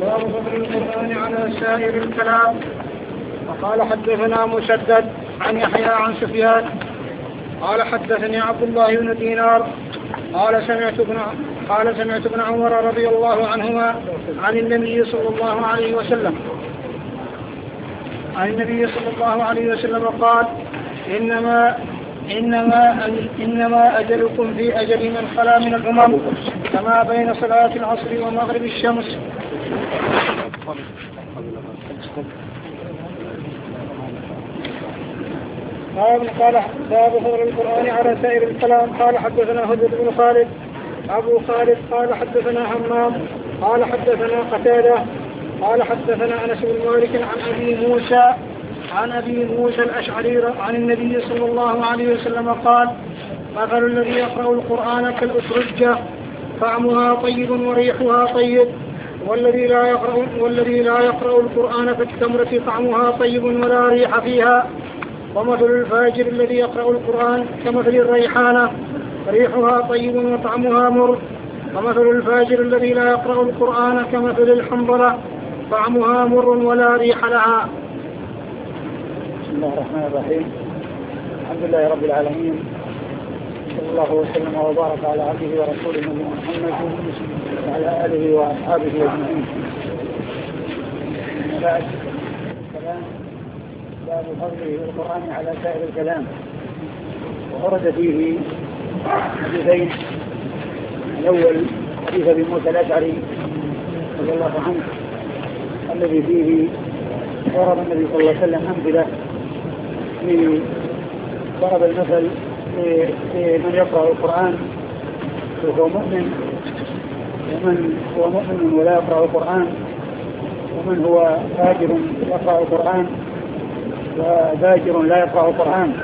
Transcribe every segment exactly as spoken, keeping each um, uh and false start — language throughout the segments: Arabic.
باب فضل القرآن على سائر الكلام. وقال حدثنا مسدد عن يحيى عن سفيان قال حدثني عبد الله بن دينار قال سمعت ابن قال سمعت ابن عمر رضي الله عنهما عن النبي صلى الله عليه وسلم عن النبي صلى الله عليه وسلم قال إنما إنما إنما أجلكم في أجل من خلا من الأمم كما بين صلاة العصر ومغرب الشمس. قال باب فضل القرآن على سائر الكلام. قال حدثنا هدى بن خالد أبو خالد قال حدثنا همام قال حدثنا قتادة قال حدثنا أنس بن مالك عن أبي موسى عن أبي موسى الأشعري عن النبي صلى الله عليه وسلم قال مثل الذي يقرأ القرآن كالأسرجة طعمها طيب وريحها طيب والذي لا يقرأ والذي لا يقرأ القرآن كالتمرة طعمها طيب ولا ريح فيها. ومثل الفاجر الذي يقرأ القرآن كمثل الريحانة ريحها طيب وطعمها مر. ومثل الفاجر الذي لا يقرأ القرآن كمثل الحنظلة طعمها مر ولا ريح لها. بسم الله الرحمن الرحيم. الحمد لله رب العالمين، صلى الله وسلم وبارك على عبده ورسوله نبينا محمد وعلى آله وأصحابه أجمعين. بعد الكلام باب فضل القرآن على سائر الكلام. وورد فيه حديثين. الأول حديث أبي موسى الأشعري رضي الله عنه الذي فيه ضرب النبي صلى الله عليه وسلم أمثلة ضرب المثل لمن يقرأ القرآن وهو مؤمن ومن هو مؤمن ولا يقرأ القرآن ومن هو فاجر يقرأ القرآن وفاجر لا يقرأ القرآن.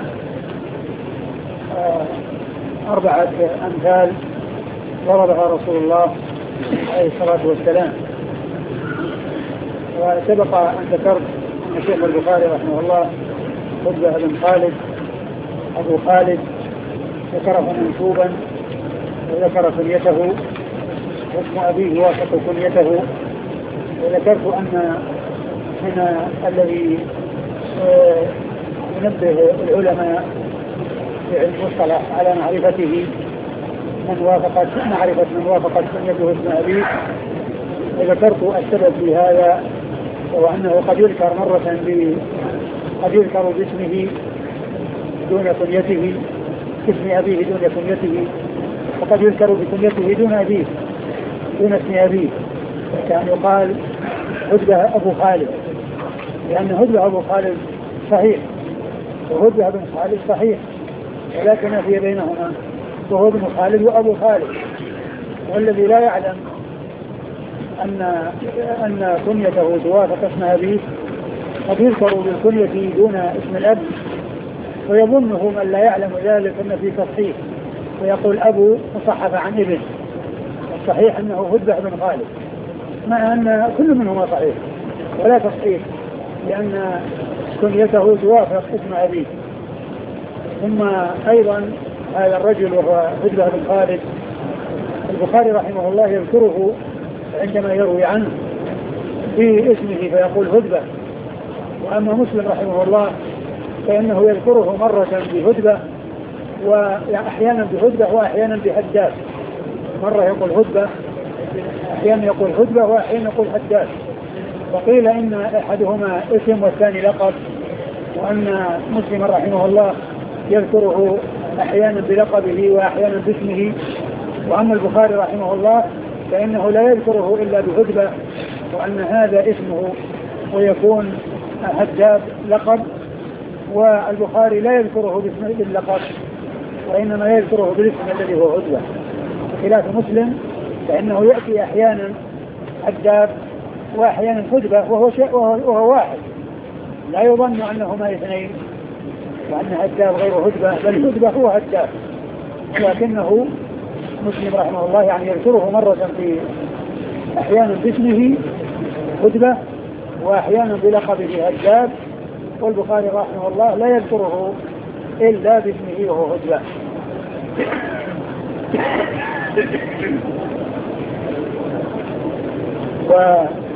أربعة أمثال ضربها رسول الله عليه الصلاة والسلام. وسبق أن ذكرت أن الشيخ البخاري رحمه الله خطبة بن خالد أبو خالد ذكره منسوبا وذكر كنيته واسم أبيه وافق كنيته. وذكرت أن هنا الذي ينبه العلماء في علم المصطلح على معرفته من وافقت معرفة من وافقت كنيته واسم أبيه. وذكرت السبب في هذا وهو أنه قد يذكر مرة قد يذكر باسمه دون كنيته اسم أبيه دون كنيته وقد يذكر بكنيته دون أبيه دون اسم أبيه. كان يقال هدبة أبو خالد لأن هدبة أبو خالد صحيح وهدبة بن خالد صحيح ولكن في بينهما وهو ابن خالد وأبو خالد. والذي لا يعلم أن أن كنيته توافق اسم أبيه قد يذكر بالكنية دون اسم الأب ويظنه من لا يعلم ذلك أن في تصحيح ويقول أبو مصحف عن ابن. الصحيح أنه هدبة بن خالد مع أن كل منهما صحيح ولا تصحيح لأن كنيته توافق اسم أبيه. ثم أيضا هذا الرجل وهو هدبة بن خالد البخاري رحمه الله يذكره عندما يروي عنه في اسمه فيقول هدبة. وأما مسلم رحمه الله فإنه يذكره مرة بهدبة وأحيانا بهدبة وأحيانا بحداد. مرة يقول هدبة أحيانا يقول هدبة وأحيانا يقول حداد. وقيل إن أحدهما اسم والثاني لقب وأن مسلم رحمه الله يذكره أحيانا بلقبه وأحيانا باسمه. وأما البخاري رحمه الله فإنه لا يذكره إلا بهدبة وأن هذا اسمه ويكون حداد لقب. والبخاري لا يذكره باسم اللقب وإنما يذكره بالاسم الذي هو هدبة بخلاف مسلم فإنه يأتي أحيانا حداد وأحيانا هدبة وهو شيء وهو واحد لا يظن أنهما اثنين وأن هداب غير هدبة بل هدبة هو هداب. لكنه مسلم رحمه الله يعني يذكره مرة في أحيانا باسمه هدبة وأحيانا بلقبه هداب. والبخاري رحمه الله لا يذكره إلا باسمه وهو هدبة.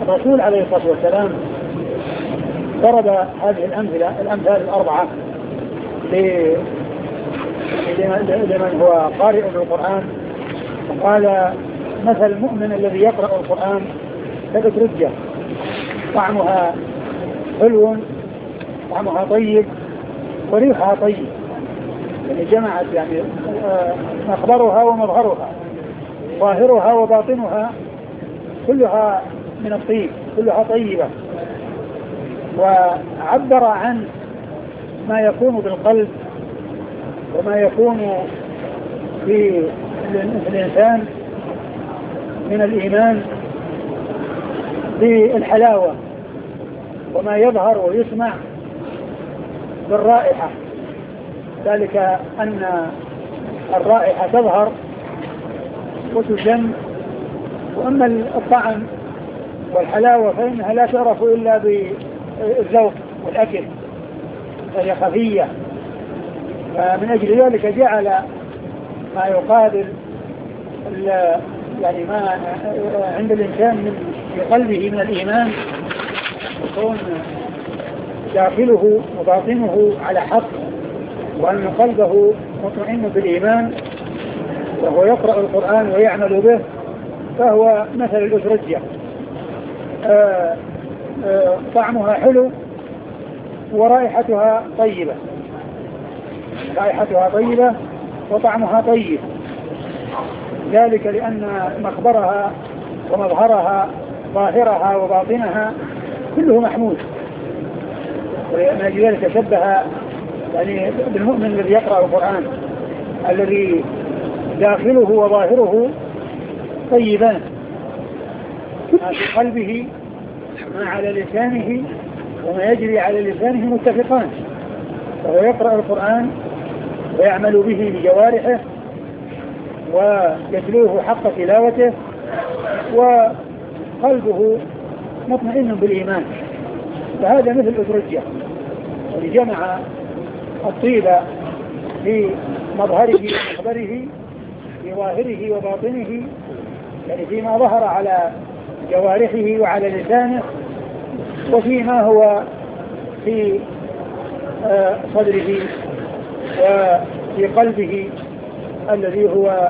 الرسول عليه الصلاة والسلام ضرب هذه الأمثلة الأمثال الأربعة لمن هو قارئ بالقرآن، وقال مثل المؤمن الذي يقرأ القرآن كالأترجة طعمها حلو طعمها طيب وريحها طيب، يعني جمعت يعني مخبرها ومظهرها ظاهرها وباطنها كلها من الطيب كلها طيبة. وعبر عن ما يكون بالقلب وما يكون في الإنسان من الإيمان بالحلاوة، وما يظهر ويسمع بالرائحة، ذلك أن الرائحة تظهر وتشم، وأما الطعم والحلاوة فإنها لا تعرف إلا بالذوق والأكل، فهي خفية. فمن أجل ذلك جعل ما يقابل يعني ما عند الإنسان من في قلبه من الإيمان يكون داخله وباطنه على حق، وأن قلبه مطمئن بالإيمان وهو يقرأ القرآن ويعمل به، فهو مثل الأترجة آآ آآ طعمها حلو ورائحتها طيبة رائحتها طيبة وطعمها طيب، ذلك لأن مخبرها ومظهرها ظاهرها وباطنها كله محمود. ومن أجل ذلك شبه يعني بالمؤمن الذي يقرأ القرآن الذي داخله وظاهره طيبان، ما في قلبه ما على لسانه وما يجري على لسانه متفقان، فهو يقرأ القرآن ويعمل به بجوارحه ويتلوه حق تلاوته وقلبه مطمئن بالإيمان، فهذا مثل الأترجة الذي جمع الطيب في مظهره ومخبره في ظاهره وباطنه، يعني فيما ظهر على جوارحه وعلى لسانه، وفيما هو في صدره وفي قلبه الذي هو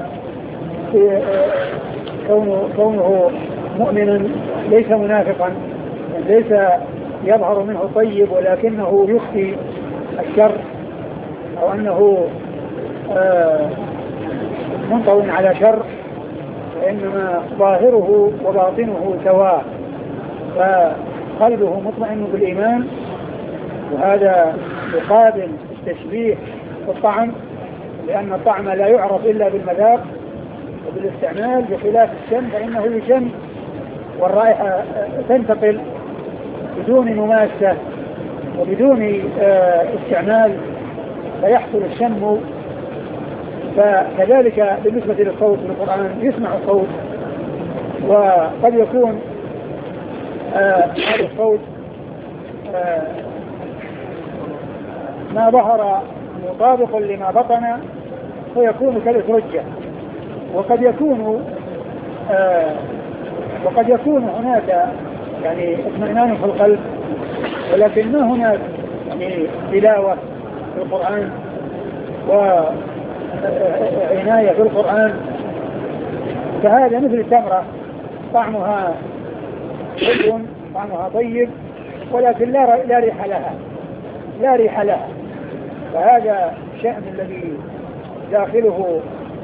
كونه, كونه مؤمنا ليس منافقا، ليس يظهر منه طيب ولكنه يخفي الشر، أو أنه منطوي على شر، وإنما ظاهره وباطنه سواء، فقلبه مطمئن بالإيمان. وهذا يقابل التشبيه بالطعم، لأن الطعم لا يعرف إلا بالمذاق وبالاستعمال، بخلاف الشم فإنه يشم والرائحة تنتقل بدون مماسة وبدون استعمال فيحصل الشم. فكذلك بالنسبة للصوت في القرآن يسمع الصوت، وقد يكون هذا الصوت ما ظهر مطابق لما بطن فيكون كالأترجة، وقد يكون آه وقد يكون هناك يعني اطمئنان في القلب، ولكن ما هناك يعني تلاوة في القرآن وعناية في القرآن، فهذا مثل التمرة طعمها حلو طعمها طيب ولكن لا لا ريح لها لا ريح لها فهذا الشأن الذي داخله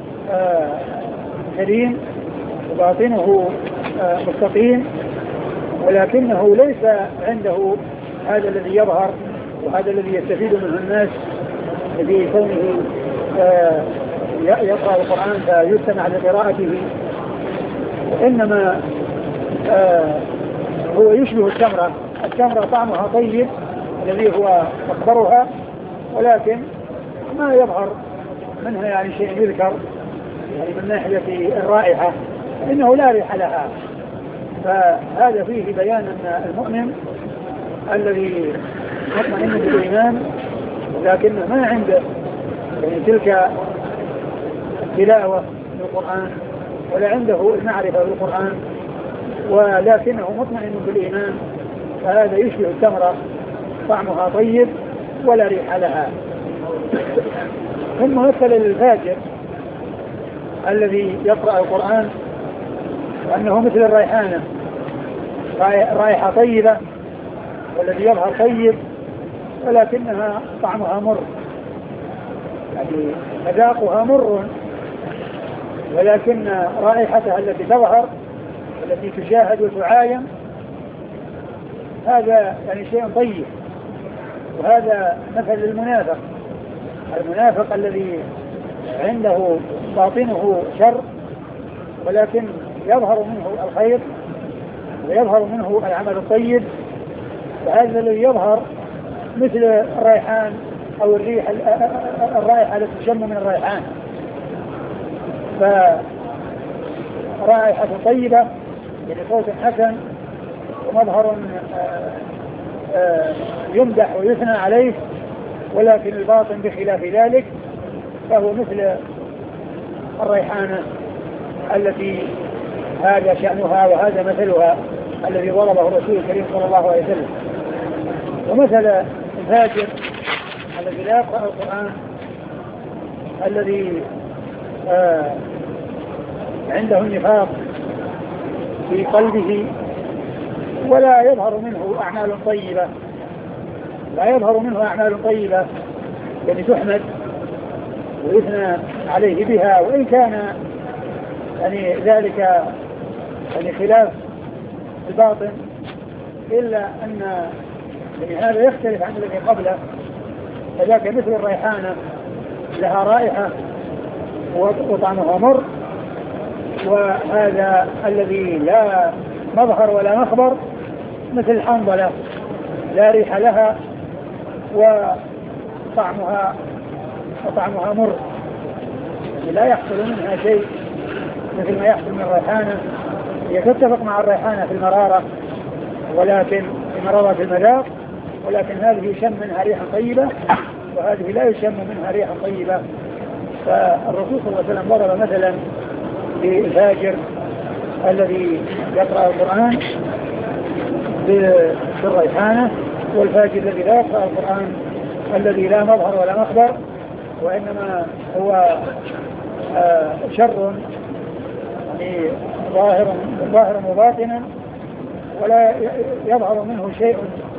سليم آه وباطنه آه مستقيم، ولكنه ليس عنده هذا الذي يظهر وهذا الذي يستفيد منه الناس في كونه آه يقرأ القرآن فيستمع لقراءته، إنما آه هو يشبه التمرة. التمرة طعمها طيب الذي هو مخبرها، ولكن ما يظهر منها يعني شيء يذكر يعني من ناحية الرائحة، إنه لا ريح لها. فهذا فيه بيان أن المؤمن الذي مطمئن بالإيمان لكن ما عنده يعني تلك التلاوة للقرآن ولا عنده المعرفة بالقرآن، ولكنه مطمئن بالإيمان، فهذا يشبه التمرة طعمها طيب ولا ريح لها. ثم مثل للفاجر الذي يقرأ القرآن أنه مثل الريحانة، رائحة طيبة والذي يظهر طيب ولكنها طعمها مر، يعني مذاقها مر، ولكن رائحتها التي تظهر التي تشاهد وتعاين هذا يعني شيء طيب. وهذا مثل للمنافق، المنافق الذي عنده باطنه شر ولكن يظهر منه الخير ويظهر منه العمل الطيب، فهذا الذي يظهر مثل الريحان أو الريح الرائحة التي تشم من الريحان، فرائحة طيبة يعني صوت حسن ومظهر يمدح ويثنى عليه، ولكن الباطن بخلاف ذلك فهو مثل الريحانة التي هذا شأنها وهذا مثلها الذي ضربه الرسول الكريم صلى الله عليه وسلم. ومثل الفاجر الذي لا يقرأ القرآن الذي آه عنده النفاق في قلبه ولا يظهر منه أعمال طيبة، لا يظهر منه أعمال طيبة يعني تحمد ويثنى عليه بها، وإن كان يعني ذلك يعني خلاف الباطن، إلا أن يعني هذا يختلف عن الذي قبله، فذاك مثل الريحانة لها رائحة وطعمها مر، وهذا الذي لا مظهر ولا مخبر مثل الحنظلة لا ريح لها وطعمها وطعمها مر، لا يحصل منها شيء مثل ما يحصل من الريحانة. هي تتفق مع الريحانة في المرارة ولكن في مرارة المذاق، ولكن هذه يشم منها ريحا طيبة وهذه لا يشم منها ريحا طيبة. فالرسول صلى الله عليه وسلم ضرب مثلا للفاجر الذي يقرأ القرآن بالريحانة، والفاجر الذي لا يقرأ القرآن الذي لا مظهر ولا مخبر، وإنما هو آه شر يعني ظاهر ظاهر وباطنا ولا يظهر منه شيء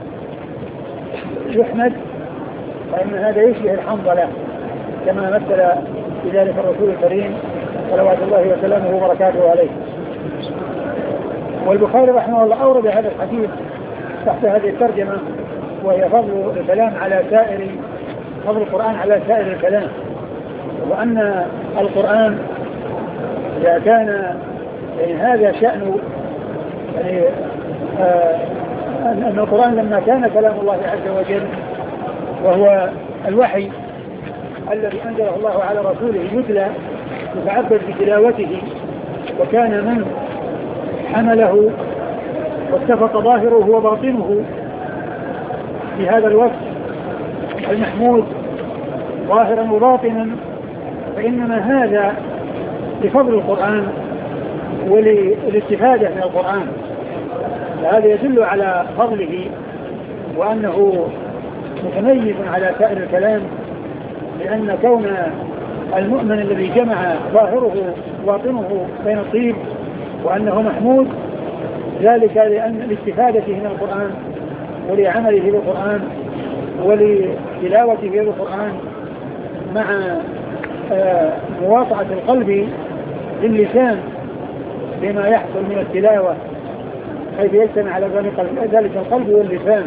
يحمد، فإن هذا يشبه الحنظلة كما مثل بذلك الرسول الكريم صلوات الله وسلامه وبركاته عليه. والبخاري رحمه الله أورد هذا الحديث تحت هذه الترجمة، وهي فضل الكلام على سائر فضل القرآن على سائر الكلام، وأن القرآن إذا كان يعني هذا شأن يعني آه أن القرآن لما كان كلام الله عز وجل وهو الوحي الذي أنزله الله على رسوله يتلى يتعبد بتلاوته، وكان من حمله واتفق ظاهره وباطنه في هذا الوقت المحمود ظاهرا وباطنا، فإنما هذا لفضل القرآن وللاستفادة من القرآن، فهذا يدل على فضله وأنه متميز على سائر الكلام، لأن كون المؤمن الذي جمع ظاهره وباطنه بين الطيب وأنه محمود ذلك لأن لاستفادته من القرآن ولعمله بالقرآن ولتلاوته بالقرآن مع مواطعة القلب للسان بما يحصل من التلاوة، حيث يجتمع على ذلك القلب واللسان.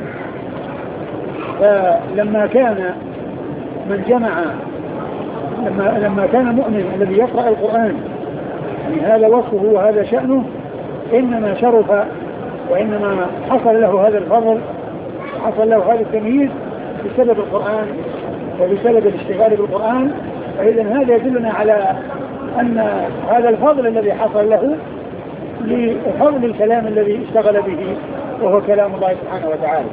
فلما كان من جمع لما, لما كان مؤمن الذي يقرأ القرآن يعني هذا وصفه وهذا شأنه، إنما شرف وإنما حصل له هذا الفضل حصل له هذا التمييز بسبب القرآن وبسبب الاشتغال بالقرآن. فإذا هذا يدلنا على أن هذا الفضل الذي حصل له لفضل الكلام الذي اشتغل به وهو كلام الله سبحانه وتعالى.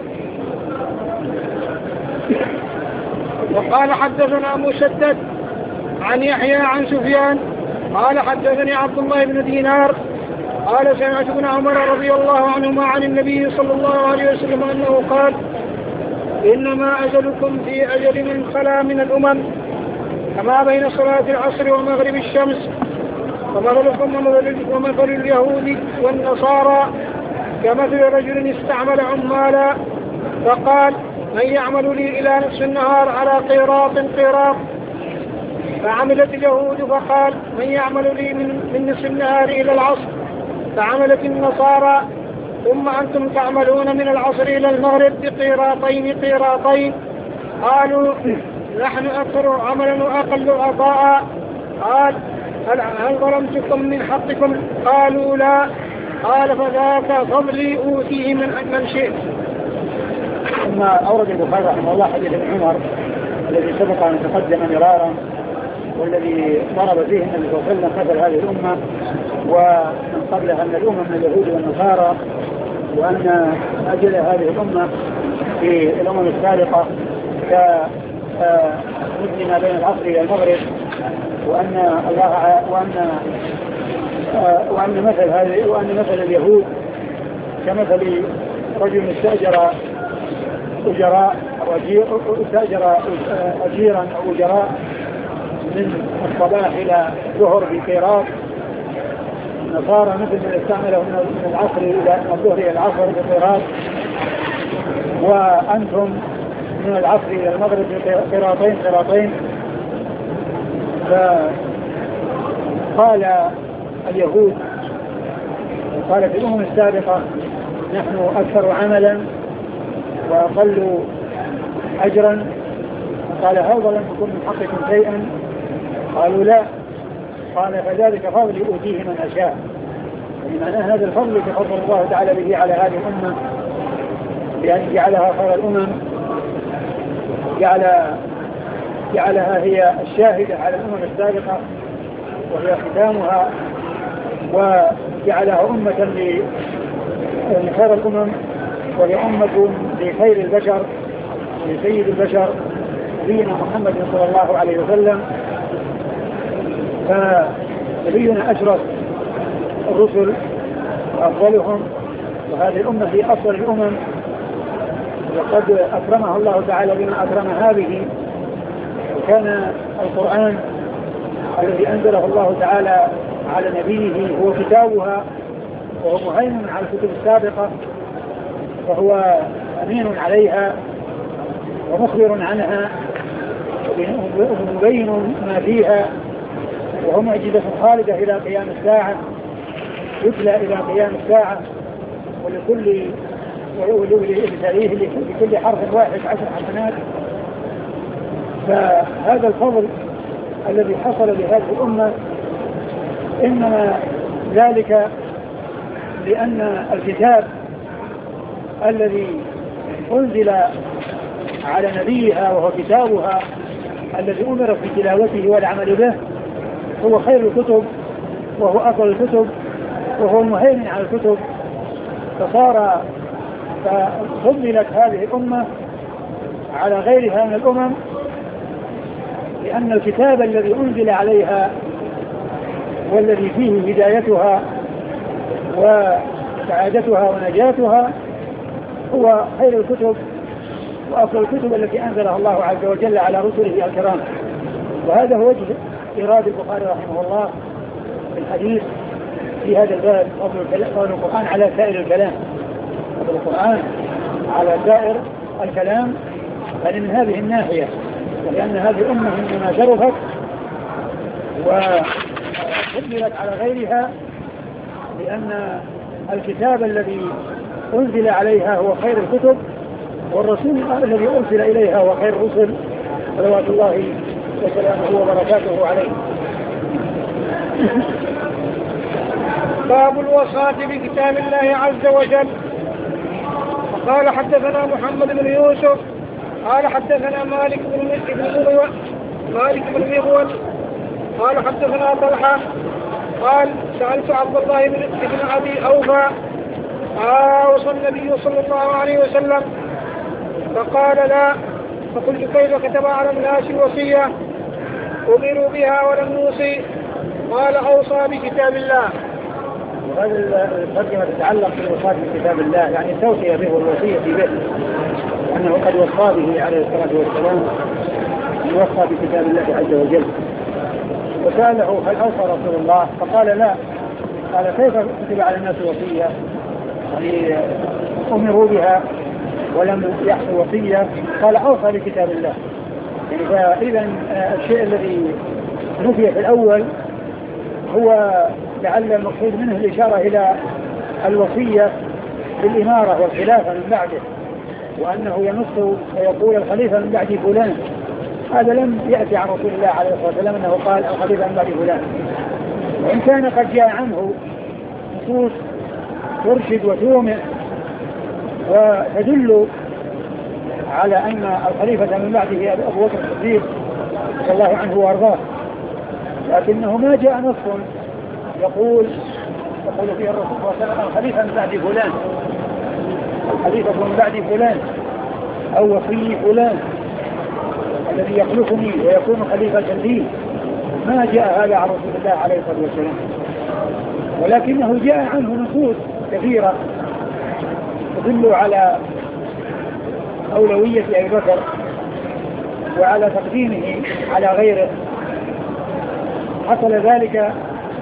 وقال حدثنا مسدد عن يحيى عن سفيان قال حدثني عبد الله بن دينار قال سمعت ابن عمر رضي الله عنهما عن النبي صلى الله عليه وسلم أنه قال إنما أجلكم في أجل من خلا من الأمم كما بين صلاة العصر ومغرب الشمس ومثلكم ومثل اليهود والنصارى كمثل رجل استعمل عمالا فقال من يعمل لي إلى نصف النهار على قيراط قيراط فعملت اليهود فقال من يعمل لي من, من نصف النهار إلى العصر فعملت النصارى ثم أنتم تعملون من العصر إلى المغرب بقيراطين قيراطين قالوا نحن أكثر عملا وأقل عطاء قال هل ظلمتكم من حقكم قالوا لا قال فذاك فضلي أوتيه من من شئت. ثم أورد البخاري رحمه الله حديث ابن عمر الذي سبق أن تقدم مرارا والذي ضرب فيه النبي صلى الله عليه وسلم مثل هذه الأمة ومن قبلها من الأمم من اليهود والنصارى وأن أجل هذه الأمة في الأمم السابقة كمثل ما بين العصر إلى المغرب وأن الله وأن وأن مثل هذه وأن مثل اليهود كمثل رجل استأجر أجراء أو استأجر أجيرا أو أجراء من الصباح إلى الظهر بقيراط. النصارى مثل من استعمله من العصر إلى الظهر إلى العصر بقيراط وأنتم من العصر إلى المغرب بقيراطين قيراطين. فقال اليهود قال في الأمم السابقة نحن أكثر عملا وأقل أجرا قال هل ظلمتكم من حقكم شيئا قالوا لا قال فذلك فضلي أوتيه من أشاء. بمعنى هذا الفضل تفضل الله تعالى به على هذه الأمة بأن جعلها خير الأمم جعل جعلها هي الشاهدة على الأمم السابقة وهي ختامها وجعلها أمة لخير الأمم وهي أمة لخير البشر لسيد البشر نبينا محمد صلى الله عليه وسلم. فنبينا أشرف الرسل وأفضلهم وهذه الأمة هي أفضل الأمم وقد أكرمها الله تعالى بما أكرمها به. وكان القرآن الذي أنزله الله تعالى على نبيه هو كتابها وهو مهيمن على الكتب السابقة فهو أمين عليها ومخبر عنها ومبين ما فيها وهو معجزة خالدة إلى قيام الساعة يتلى إلى قيام الساعة ولكل ولتاريه لكل حرف واحد عشر حسنات. فهذا الفضل الذي حصل لهذه الأمة إنما ذلك لأن الكتاب الذي أنزل على نبيها وهو كتابها الذي أمر في تلاوته والعمل به هو خير الكتب وهو أفضل الكتب وهو المهيمن على الكتب. فصار ففضلت هذه الأمة على غيرها من الأمم لأن الكتاب الذي أنزل عليها والذي فيه هدايتها وسعادتها ونجاتها هو خير الكتب وأفضل الكتب التي أنزلها الله عز وجل على رسله الكرام. وهذا هو وجه إرادة البخاري رحمه الله في الحديث في هذا الباب فضل القرآن على سائر الكلام فضل القرآن على سائر الكلام يعني من هذه الناحية لأن هذه الأمة إنما شرفت وفضلت على غيرها لأن الكتاب الذي أنزل عليها هو خير الكتب والرسول الذي أرسل إليها هو خير الرسل صلوات الله وسلامه وبركاته عليه. باب الوصاة بكتاب الله عز وجل. فقال حدثنا محمد بن يوسف قال حدثنا مالك بن مغول مالك بن مغول قال حدثنا طلحة قال سألت عبد الله بن أبي أوفى أوصى النبي صلى الله عليه وسلم فقال لا فقلت كيف كتب على الناس الوصية أمروا بها ولم نوصي قال أوصى بكتاب الله. وهذه المقدمة تتعلق بالوصاة بكتاب الله، يعني التوصية به والوصية به، أنه قد وصى به عليه الصلاة والسلام أن يوصى بكتاب الله عز وجل. وسأله هل أوصى رسول الله؟ فقال لا. قال كيف كتب على الناس وصية؟ يعني أمروا بها ولم يحصل وصية. قال أوصى بكتاب الله. فإذا الشيء الذي نفي في الأول هو لعل المقصود منه الإشارة إلى الوصية بالإمارة والخلافة من بعده، وأنه ينص ويقول الخليفة من بعد فلان. هذا لم يأتي عن رسول الله عليه الصلاة والسلام أنه قال الخليفة من بعد فلان، وإن كان قد جاء عنه نصوص ترشد وتومئ وتدل على أن الخليفة من بعده أبو بكر الصديق رضي الله عنه وأرضاه، لكنه ما جاء نص يقول يقول فيه الرسول صلى الله عليه وسلم الخليفة من بعد فلان، الخليفة من بعد فلان أو وصي فلان الذي يخلفني ويكون خليفة لي. ما جاء هذا عن رسول الله عليه الصلاة والسلام، ولكنه جاء عنه نصوص كثيرة تدل على أولوية أبي بكر وعلى تقديمه على غيره. حصل ذلك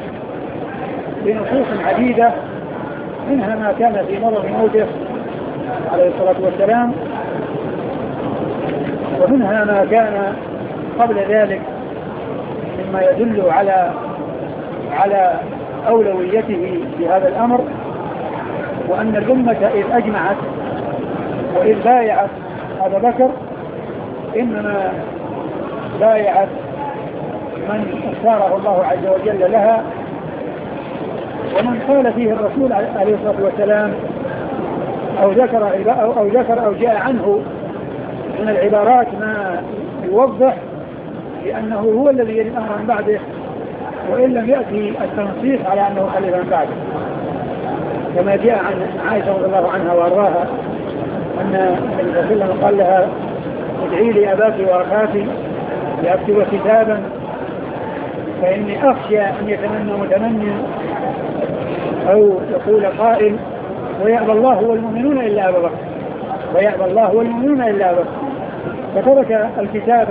بنصوص عديدة، منها ما كان في مرض موته عليه الصلاة والسلام، ومنها ما كان قبل ذلك مما يدل على على أولويته في هذا الأمر، وأن الأمة إذ أجمعت وإذ بايعت أبا بكر إنما بايعت من اختاره الله عز وجل لها، ومن قال فيه الرسول عليه الصلاة والسلام أو ذكر أو ذكر أو جاء عنه من العبارات ما يوضح بأنه هو الذي يلي الأمر من بعده، وإن لم يأتي التنصيص على أنه خليفة من بعده، كما جاء عن عائشة رضي الله عنها وأرضاها أن النبي صلى الله عليه وسلم قال لها ادعي لي أباك وأخاك لأكتب كتابا فإني أخشى أن يتمنى متمنى أو يقول قائل ويأبى الله والمؤمنون إلا أبا بكر، ويأبى الله والمؤمنون إلا أبا بكر. فترك الكتابة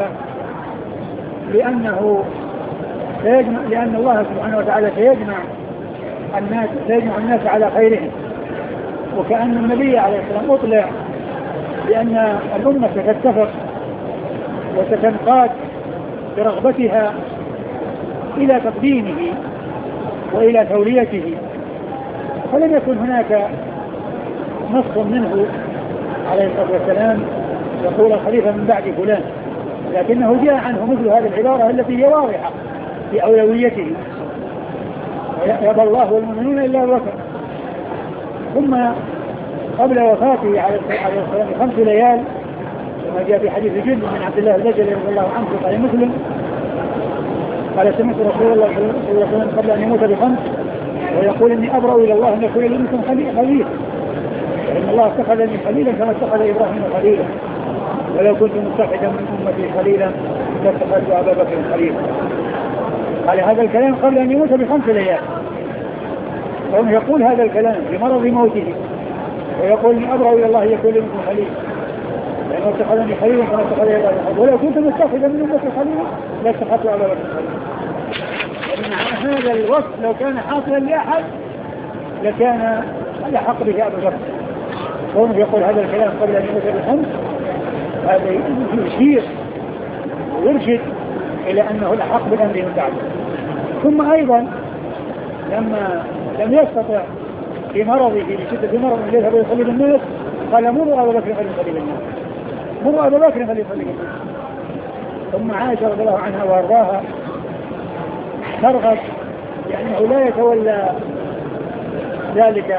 لأنه سيجمع، لأن الله سبحانه وتعالى سيجمع الناس سيجمع الناس على خيرهم، وكأن النبي عليه السلام أطلع بأن الأمة ستتفق وستنقاد برغبتها إلى تقديمه وإلى توليته، فلم يكن هناك نص منه عليه الصلاة والسلام يقول الخليفة من بعد فلان، لكنه جاء عنه مثل هذه العبارة التي هي واضحة في أولويته يأبى الله والمؤمنون إلا أبا بكر. ثم قبل وفاته عليه الصلاة والسلام خمس ليال كما جاء في حديث جند من عبد الله البجلي رضي الله عنه في صحيح مسلم قال سمعت رسول الله صلى الله عليه وسلم قبل أن يموت بخمس ويقول إني أبرأ إلى الله أن يكون لي منكم خليل، فإن الله اتخذني خليلا كما اتخذ إبراهيم خليلا، ولو كنت متخذا من أمتي خليلا لاتخذت أبا بكر خليلا. قال هذا الكلام قبل أن يموت بخمس ليال، وهو يقول هذا الكلام في مرض موته ويقول إني أبرأ إلى الله أن يكون لي منكم خليل، لأنه اتخذني خليلا كما اتخذ إبراهيم، ولو كنت متخذا من أمتي خليلا لاتخذت أبا بكر خليلا. هذا الوصف لو كان حاصلا لأحد لكان يحق به أبو بكر، وهو يقول هذا الكلام قبل أن يموت بالخمس، هذا يشير ويرشد إلى أنه الأحق بالأمر من بعده. ثم أيضا لما لم يستطع في مرضه لشدة مرض أن يذهب ويصلي بالناس قال مروا أبا بكر فليصلي بالناس، مروا أبا بكر فليصلي بالناس. ثم عائشة رضي الله عنها وأرضاها ترغب لأنه لا يتولى ذلك،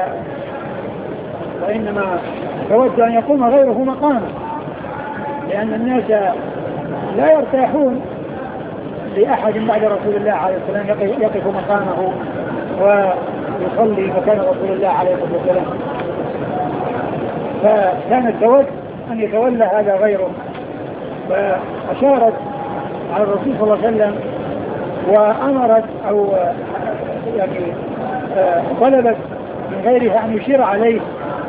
وإنما تود أن يقوم غيره مقامه، لأن الناس لا يرتاحون لأحد بعد رسول الله عليه الصلاة والسلام يقف مقامه ويصلي مكان رسول الله عليه الصلاة والسلام، فكانت تود أن يتولى هذا غيره، فأشارت على الرسول صلى الله عليه وسلم وأمرت أو يعني طلبت من غيرها أن يشير عليه،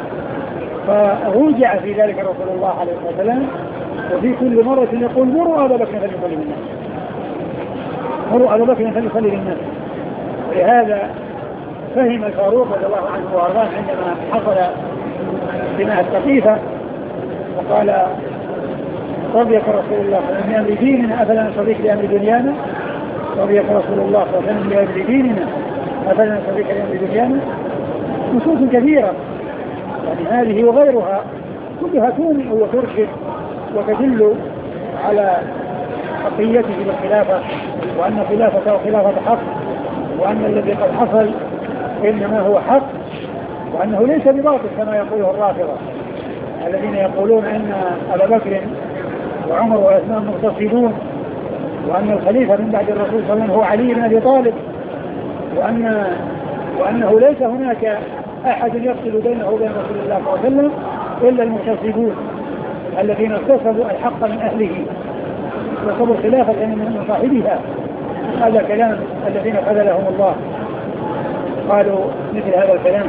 فروجع في ذلك رسول الله عليه الصلاة والسلام، وفي كل مرة يقول مروا أبا بكر فليصلي بالناس، مروا أبا بكر فليصلي بالناس. ولهذا فهم الفاروق رضي الله عنه وارضاه عندما حصل بناء السقيفة وقال رضيك رسول الله من أمر ديننا أفلا نستضيف لأمر دنيانا، رضيك رسول الله صلى الله عليه وسلم لأمر ديننا أفلا نستضيف لأمر دنيانا. نصوص كثيرة يعني هذه وغيرها كلها تونئ وترشد وتدل على حقيته بالخلافة، وأن خلافته خلافة حق، وأن الذي قد حصل إنما هو حق، وأنه ليس بباطل كما يقوله الرافضة الذين يقولون أن أبا بكر وعمر وعثمان مغتصبون، وأن الخليفة من بعد الرسول صلى الله عليه وسلم هو علي بن أبي طالب، وأن وأنه ليس هناك أحد يفصل بينه وبين رسول الله صلى الله عليه وسلم إلا المغتصبون الذين اغتصبوا الحق من أهله وصبوا الخلافة من صاحبها. هذا كلام الذين خذلهم الله قالوا مثل هذا الكلام.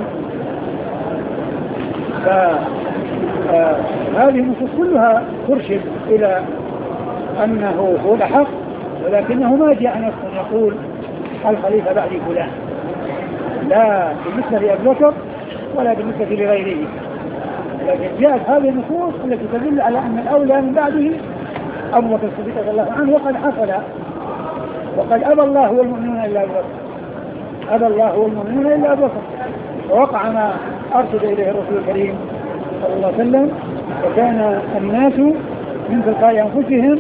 فهذه النصوص كلها ترشد إلى أنه هو الحق، ولكنه ما جاء نص يقول الخليفة بعد فلان، لا بالنسبة لأبي بكر ولا بالنسبة لغيره، لكن جاءت هذه النصوص التي تدل على أن الأولى من بعده أبو بكر الصديق رضي الله عنه، وقد حصل وقد أبى الله والمؤمنون إلا أبو بكر، أبى الله والمؤمنون إلا أبو بكر، ووقع ما أرشد إليه الرسول الكريم صلى الله عليه وسلم، وكان الناس من تلقاء أنفسهم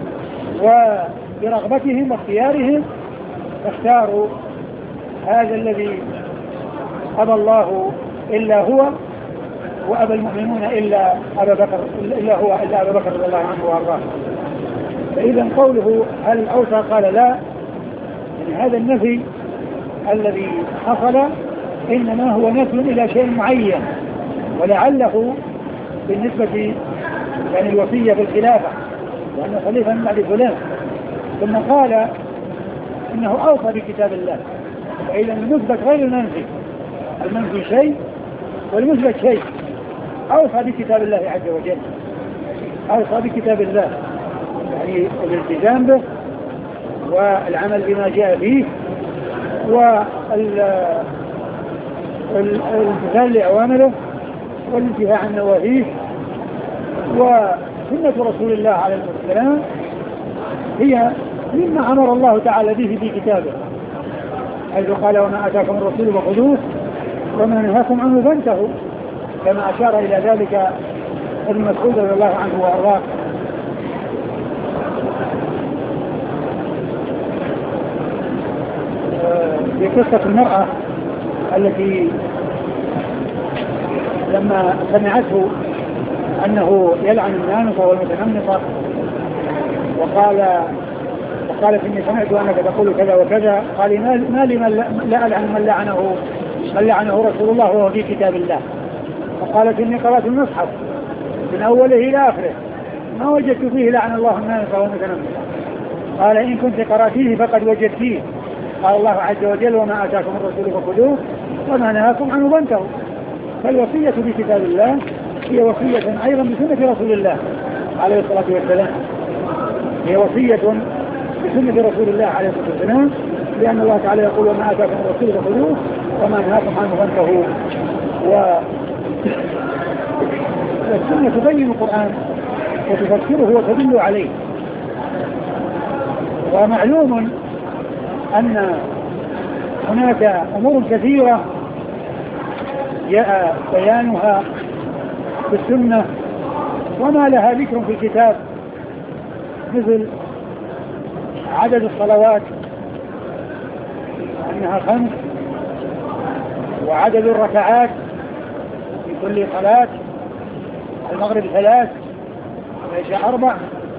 وبرغبتهم واختيارهم فاختاروا هذا الذي أبى الله إلا هو، وأبى المؤمنون إلا أبا بكر إلا هو إلا أبا بكر رضي الله عنه وأرضاه. فإذا قوله هل أوصى قال لا، يعني هذا النفي الذي حصل إنما هو نفي إلى شيء معين، ولعله بالنسبة يعني الوصية بالخلافة وأن خليفة من بعد فلان، ثم قال إنه أوصى بكتاب الله. فإذا المثبت غير المنفي، المنفي شيء والمثبت شيء. أوصى بكتاب الله عز وجل، أوصى بكتاب الله يعني الالتزام به والعمل بما جاء فيه والامتثال لأوامره والانتهاء عن نواهيه. وسنة رسول الله عليه الصلاة والسلام هي مما أمر الله تعالى به في كتابه، حيث قال وما آتاكم الرسول فخذوه وما نهاكم عنه فانتهوا، كما أشار إلى ذلك ابن مسعود رضي الله عنه وأرضاه. في قصة المرأة التي لما سمعته أنه يلعن النامصة والمتنمصة وقال وقالت إني سمعت أنك تقول كذا وكذا، قال ما لي لا ألعن من لعنه من لعنه رسول الله وهو في كتاب الله. فقالت إني قرأت المصحف من أوله إلى آخره ما وجدت فيه لعن الله النامصة والمتنمصة. قال إن كنت قرأتيه فقد وجدتيه. قال الله عز وجل وما آتاكم الرسول فخذوه وما نهاكم عنه فانتهوا. فالوصية بكتاب الله هي وصية أيضا بسنة رسول الله عليه الصلاة والسلام، هي وصية بسنة رسول الله عليه الصلاة والسلام، لأن الله تعالى يقول وما آتاكم الرسول فخذوه وما نهاكم عنه فانتهوا. والسنة تبين القرآن وتفسره وتدل عليه. ومعلوم أن هناك أمور كثيرة جاء بيانها في السنة وما لها ذكر في الكتاب، مثل عدد الصلوات أنها خمس، وعدد الركعات في كل صلاة، المغرب ثلاث والعشاء أربع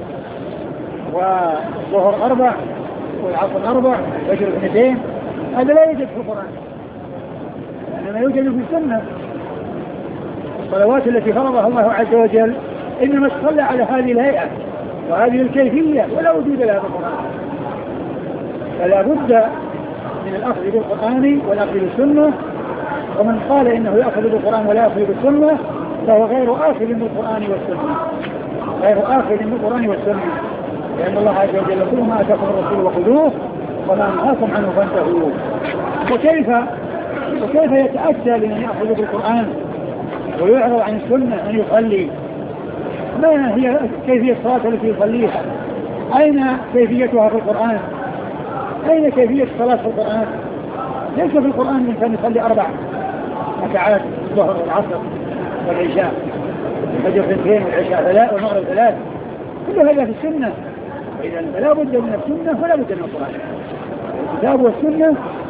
والظهر أربع والعصر أربع والفجر اثنتين. هذا لا يوجد في القرآن، إنما يوجد في السنة. الصلوات التي فرضها الله عز وجل إنما تصلى على هذه الهيئة وهذه الكيفية ولا وجود لها في القرآن. فلا بد من الأخذ بالقرآن والأخذ بالسنة، ومن قال إنه يأخذ بالقرآن ولا يأخذ بالسنة فهو غير آخذ بالقرآن والسنة، غير آخذ بالقرآن والسنة، لأن الله عز وجل يقول ما أتاكم الرسول وخذوه وما نهاكم عنه فانتهوا. وكيف وكيف يتأتى لمن يأخذ بالقرآن ويعرض عن السنة أن يصلي؟ ما هي كيفية الصلاة التي يصليها؟ أين كيفيتها في القرآن؟ أين كيفية الصلاة في القرآن؟ ليس في القرآن الإنسان يصلي أربع ركعات الظهر والعصر والعشاء، الفجر اثنتين والعشاء ثلاث والمغرب ثلاث، كل هذا في السنة. وإذا فلا بد من السنة ولا بد من القرآن. الكتاب والسنة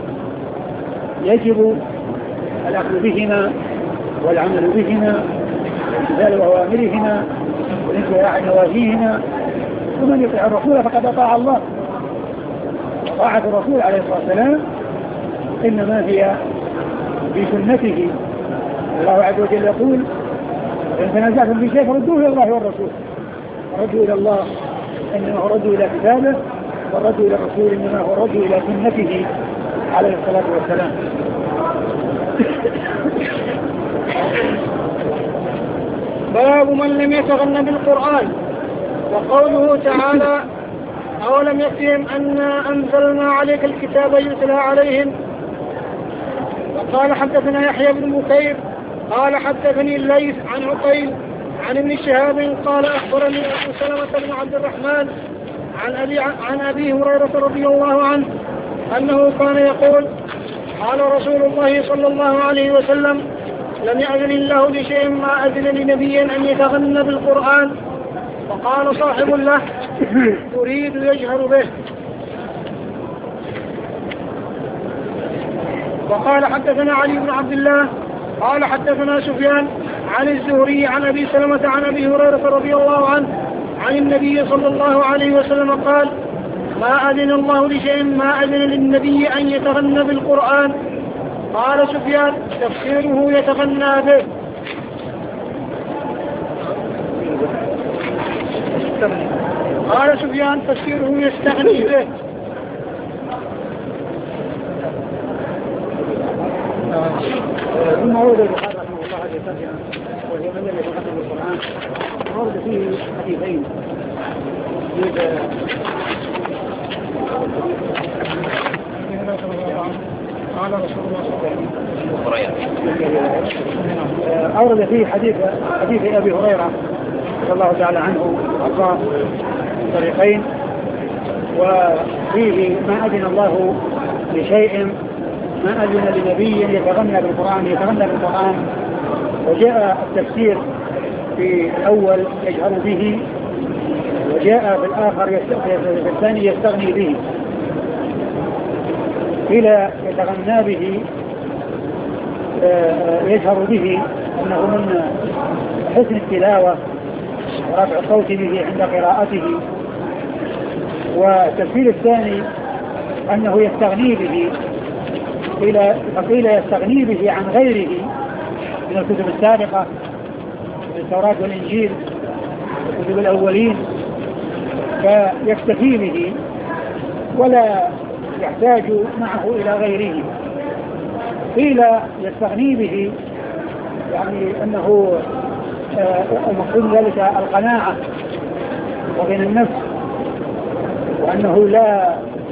يجب الأخذ بهما والعمل بهما وامتثال أوامرهما والانتهاء عن نواهيهما، ومن يطيع الرسول فقد أطاع الله. طاعة الرسول عليه الصلاة والسلام إنما هي في سنته. الله عز وجل يقول إن تنازعتم في شيء فردوه إلى الله والرسول، ردوا إلى الله إنما هو ردوا إلى كتابه، والردوا إلى الرسول إنما هو ردوا إلى سنته عليه الصلاة والسلام. باب من لم يتغن بالقرآن. وقوله تعالى أولم يكفهم أنا أنزلنا عليك الكتاب يتلى عليهم. وقال حدثنا يحيى بن بكير قال حدثني الليث عن عقيل عن ابن شهاب قال أخبرني أبو سلمة بن عبد الرحمن عن أبي, عن أبي هريرة رضي الله عنه أنه كان يقول قال رسول الله صلى الله عليه وسلم لم يأذن الله لشيء ما أذن لنبي أن يتغنى بالقرآن. فقال صاحب له يريد يجهر به. وقال حدثنا علي بن عبد الله قال حدثنا سفيان عن الزهري عن أبي سلمة عن أبي هريرة رضي الله عنه عن النبي صلى الله عليه وسلم قال ما أذن الله لشيء ما أذن للنبي أن يتغنى بالقرآن. قال سفيان تفسيره يتغنى به. قال سفيان تفسيره يستغني به. ثم ورد البخاري رحمه الله هذه الترجمة وهي من الذي يتغنى بالقرآن. ورد فيه حديثين قال رسول الله صلى الله عليه وسلم أورد فيه حديث حديث أبي هريرة رضي الله تعالى عنه وأرضاه طريقين، وفيه ما أذن الله لشيء ما أذن لنبي يتغنى بالقرآن يتغنى بالقرآن وجاء التفسير في الأول يجهر به، وجاء في الآخر في الثاني يستغني به. إلى يتغنى به يجهر به أنه من حسن التلاوة ورفع الصوت به عند قراءته. والتفسير الثاني أنه يستغني به، فقيل يستغني به عن غيره من الكتب السابقة من التوراة والإنجيل الكتب الأولين، فيكتفي به ولا يحتاج معه إلى غيره. قيل يستغني به يعني أنه المقصود ذلك القناعة وبين النفس، وأنه لا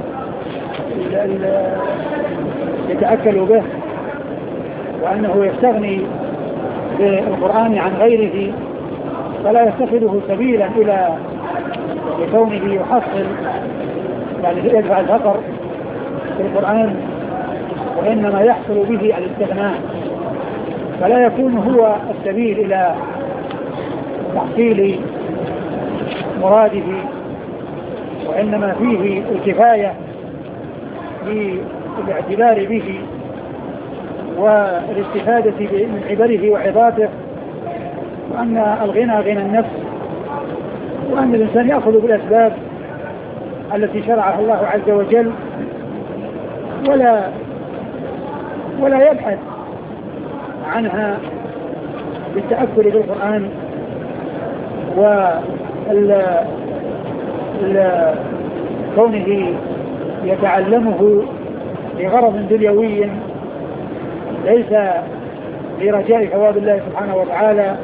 يتأكل به، وأنه يستغني بالقرآن عن غيره فلا يتخذه سبيلا إلى كونه يحصل يعني يدفع الفقر في القرآن، وإنما يحصل به الاستغناء، فلا يكون هو السبيل إلى تحصيل مراده، وإنما فيه الكفاية بالاعتبار به والاستفادة من عبره وعظاته، وأن الغنى غنى النفس، وأن الإنسان يأخذ بالأسباب التي شرعها الله عز وجل ولا ولا يبحث عنها بالتأكل بالقرآن وكونه يتعلمه لغرض دنيوي ليس لرجاء ثواب الله سبحانه وتعالى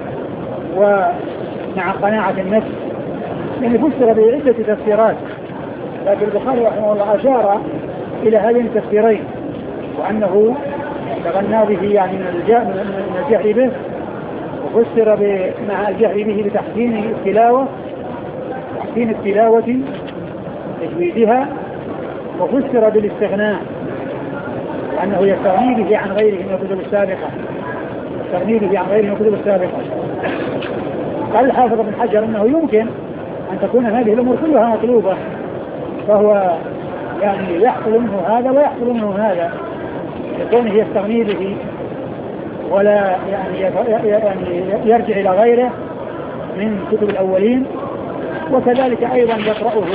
ومع قناعة النفس، يعني فسر بعدة تفسيرات، لكن البخاري رحمه الله أشار إلى هذين التفسيرين، وأنه تغنى به يعني من الجهر به، وفسر مع الجهر به بتحسين التلاوة، تحسين التلاوة تجويدها، وفسر بالاستغناء وأنه يستغني به عن غيره من الكتب السابقة، يستغني به عن غيره من الكتب السابقة. قال الحافظ ابن حجر أنه يمكن أن تكون هذه الأمور كلها مطلوبة، فهو يعني يحصل منه هذا ويحصل منه هذا، لكونه يستغني به ولا يعني يعني يرجع إلى غيره من كتب الأولين، وكذلك أيضا يقرأه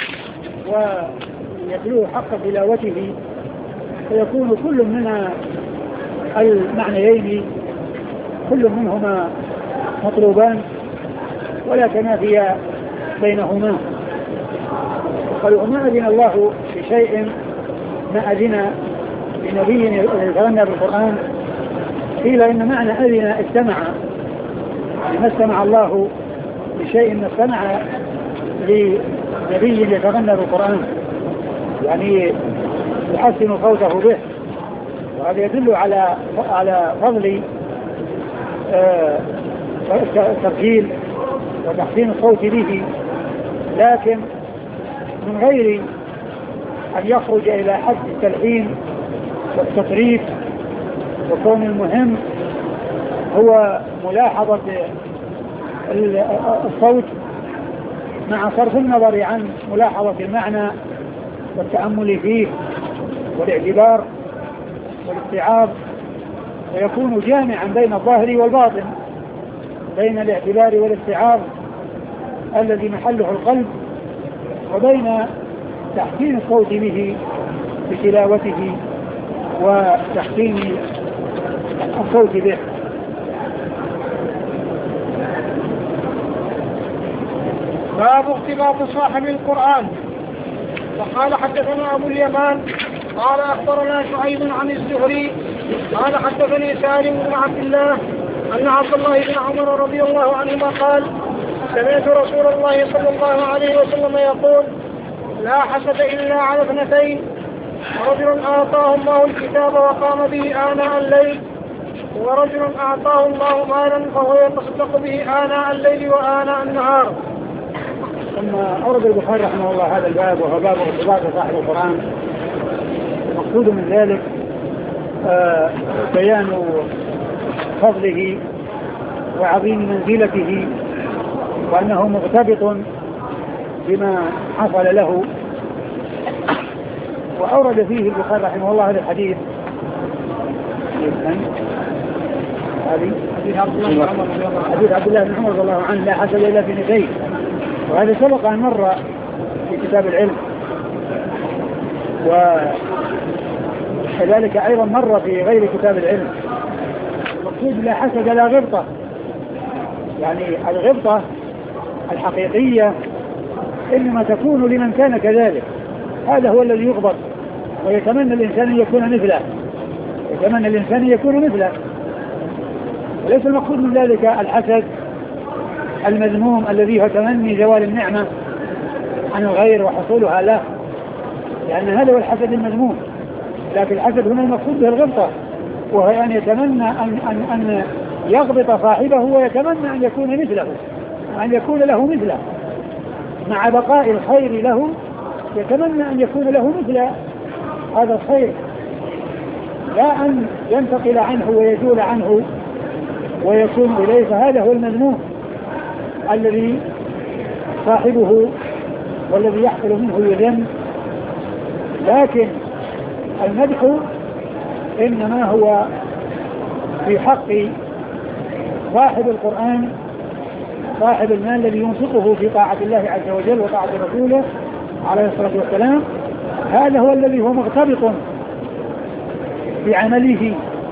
ويتلوه حق تلاوته، فيكون كل من المعنيين كل منهما مطلوبان ولا تنافي بينهما. قالوا ما أذن الله بشيء ما أذن لنبي يتغنى بالقرآن، قيل إن معنى أذن استمع، يعني ما استمع الله بشيء ما استمع لنبي يتغنى بالقرآن، يعني يحسن صوته به، وهذا يدل على على فضل الترجيل وتحسين الصوت به، لكن من غير أن يخرج إلى حد التلحين والتطريف. وكون المهم هو ملاحظة الصوت مع صرف النظر عن ملاحظة المعنى والتأمل فيه والاعتبار والاستيعاب، ويكون جامعا بين الظاهر والباطن، بين الاعتبار والاستيعاب الذي محله القلب، وبين تحسين الصوت به بتلاوته وتحسين الصوت به. باب اختلاط صاحب القرآن. وقال حدثنا أبو اليمان قال أخبرنا شعيب عن الزهري قال حدثني سالم بن عبد الله أن عبد الله بن عمر رضي الله عنهما قال سمعت رسول الله صلى الله عليه وسلم يقول لا حسد إلا على اثنتين، ورجل أعطاه الله الكتاب وقام به آناء الليل، ورجل أعطاه الله مالا فهو يتصدق به آناء الليل وآناء النهار. ثم أورد البخاري رحمه الله هذا الباب، وهو باب ارتباط صاحب القرآن. المقصود من ذلك آه بيان فضله وعظيم منزلته، وأنه مرتبط بما حصل له. وأورد فيه البخاري رحمه الله هذا الحديث حديث عبد الله بن عمر رضي الله عنه لا حسد إلا في اثنتين، وهذا سبق أن مر في كتاب العلم، وكذلك أيضا مر في غير كتاب العلم. المقصود لا حسد لا غبطة، يعني الغبطة الحقيقية إنما تكون لمن كان كذلك، هذا هو الذي يغبط ويتمنى الإنسان أن يكون مثله، يتمنى الإنسان أن يكون مثله، وليس المقصود من ذلك الحسد المذموم الذي هو تمني زوال النعمة عن الغير وحصولها له، لأن هذا هو الحسد المذموم. لكن الحسد هنا المقصود به الغبطة، وهو أن يتمنى أن, أن, أن يغبط صاحبه ويتمنى أن يكون مثله وأن يكون له مثله، مع بقاء الخير له يتمنى أن يكون له مثل هذا الخير، لا أن ينتقل عنه ويزول عنه ويكون إليه، فهذا هو المذموم الذي صاحبه والذي يحصل منه يذم. لكن المدح إنما هو في حق صاحب القرآن، صاحب المال الذي ينفقه في طاعة الله عز وجل وطاعة رسوله عليه الصلاة والسلام، هذا هو الذي هو مرتبط بعمله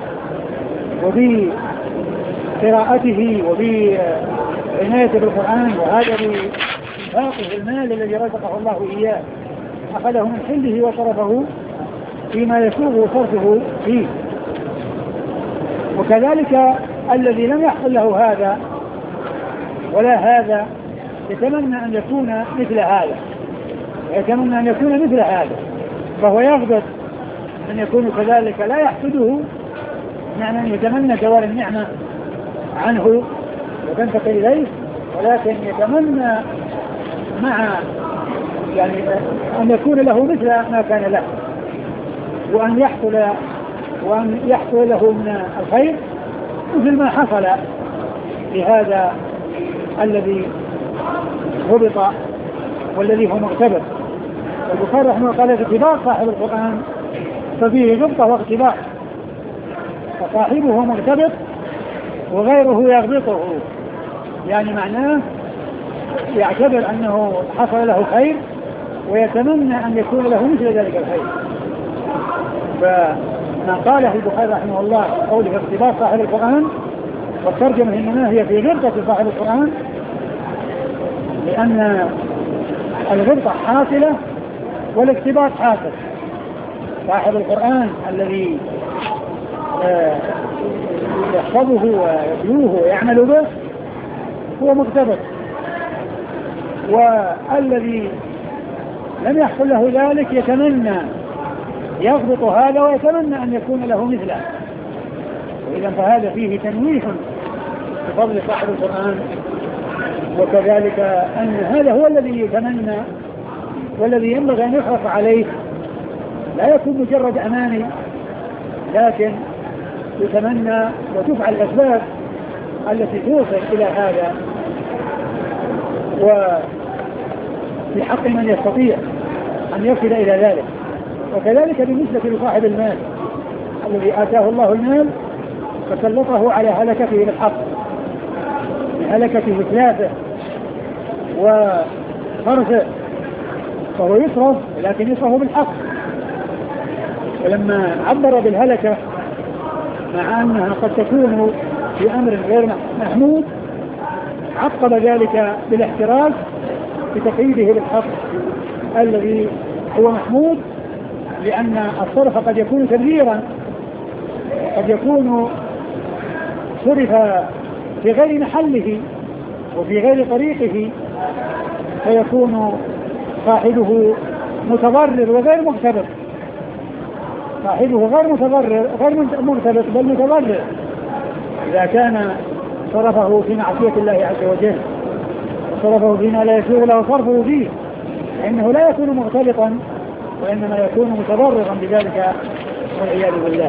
وبقراءته وبعناية بالقرآن، وهذا بإنفاقه المال الذي رزقه الله إياه، أخذه من حله وصرفه فيما يسوغ صرفه فيه. وكذلك الذي لم يحصل له هذا ولا هذا يتمنى أن يكون مثل هذا، يتمنى أن يكون مثل هذا، فهو يغضب أن يكون كذلك، لا يحسده، معنى أن يتمنى زوال النعمة عنه وتنتقل إليه، ولكن يتمنى مع يعني أن يكون له مثل ما كان له، وأن يحصل وأن يحصل له من الخير مثل ما حصل لهذا الذي هبط والذي هو مغتبط. البخاري رحمه الله قال: اختبار صاحب القرآن ففيه غبطة واغتباط، فصاحبه مغتبط وغيره يغبطه، يعني معناه يعتبر أنه حصل له خير ويتمنى أن يكون له مثل ذلك الخير. فما قاله البخاري رحمه الله قوله اختبار صاحب القرآن، والترجمة إنما هي في غبطة صاحب القرآن، لأن الغبطة حاصلة والاختباط حاصل. صاحب القرآن الذي يحفظه ويتلوه ويعمل به هو مغتبط، والذي لم يحصل له ذلك يتمنى يغبط هذا ويتمنى أن يكون له مثله. وإذا فهذا فيه تنويه بفضل صاحب القرآن. وكذلك أن هذا هو الذي يتمنى والذي ينبغي أن يحرص عليه، لا يكون مجرد أماني، لكن يتمنى وتفعل الأسباب التي توصل إلى هذا، وفي حق من يستطيع أن يصل إلى ذلك. وكذلك بالنسبة لصاحب المال الذي آتاه الله المال فسلطه على هلكته بالحق، بهلكته وإتلافه وصرفه، فهو يصرف لكن يصرف بالحق. ولما عبر بالهلكة مع أنها قد تكون في أمر غير محمود، عقب ذلك بالاحتراز بتقييده بالحق الذي هو محمود، لأن الصرف قد يكون تبذيرا، قد يكون صرف في غير محله وفي غير طريقه، فيكون صاحبه متضرر وغير مغتبط، صاحبه غير متضرر غير مغتبط بل متضرر إذا كان صرفه في معصية الله عز وجل وصرفه فيما لا يسوغ له صرفه فيه، فإنه لا يكون مغتبطا وإنما يكون متضررا بذلك والعياذ بالله.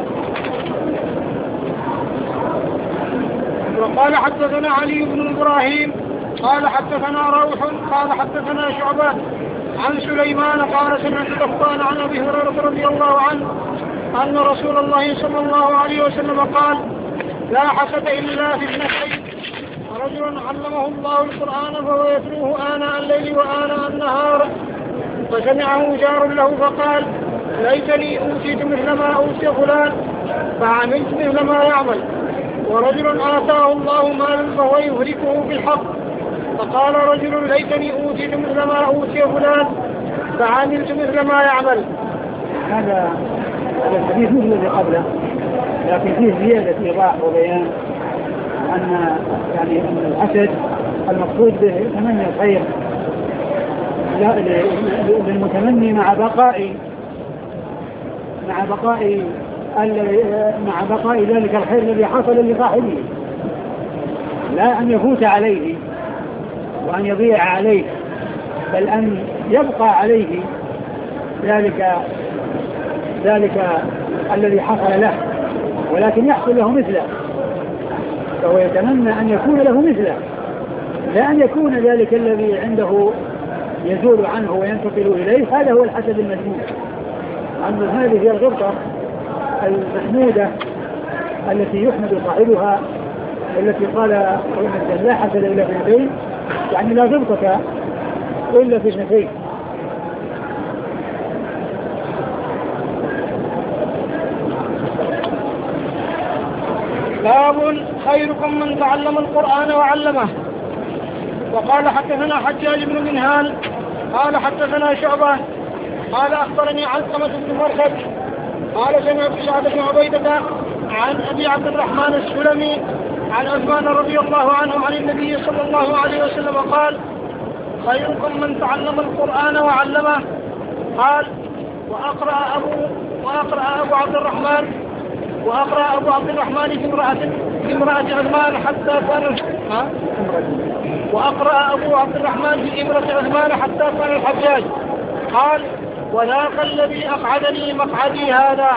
وقال حدثنا علي بن إبراهيم قال حدثنا روح قال حدثنا شعبة عن سليمان قال سمعت صفوان عن أبي هريرة رضي الله عنه أن رسول الله صلى الله عليه وسلم قال: لا حسد إلا في اثنتين، رجل علمه الله القرآن فهو يتلوه آناء الليل وآناء النهار، فسمعه جار له فقال: ليتني أوتيت مثل ما أوتي فلان فعملت مثل ما يعمل. ورجل آتاه الله مالا فهو يهلكه بالحق، فقال رجل: ليتني أوتيت مثل ما أوتي فلان فعملت مثل ما يعمل. هذا هذا الحديث مثل الذي قبله، لكن فيه زيادة إيضاح وبيان أن يعني أن الحسد المقصود به تمني الخير للمتمني مع بقاء مع بقاء مع بقاء ذلك الخير الذي حصل لصاحبه، لا أن يفوت عليه وأن يضيع عليه، بل أن يبقى عليه ذلك ذلك الذي حصل له، ولكن يحصل له مثله، فهو يتمنى أن يكون له مثله، لا أن يكون ذلك الذي عنده يزول عنه وينتقل إليه. هذا هو الحسد المذموم. أما هذه هي الغبطة المحمودة التي يحمد صاحبها، والتي قال لا حسد إلا في اثنتين، يعني لا غبطة إلا في اثنتين. باب خيركم من تعلم القرآن وعلمه. وقال حدثنا حجاج بن منهال قال حدثنا شعبة قال أخبرني علقمة بن مرثد قال سمعت سعد بن عبيدة عن أبي عبد الرحمن السلمي عن عثمان رضي الله عنه عن النبي صلى الله عليه وسلم قال خيركم من تعلم القرآن وعلمه. قال وأقرأ أبو, وأقرأ أبو عبد الرحمن وأقرأ أبو عبد الرحمن في امرأة في امرأة عثمان حتى كان وأقرأ أبو عبد الرحمن في امرأة عثمان حتى كان الحجاج. قال وذاك الذي أقعدني مقعدي هذا.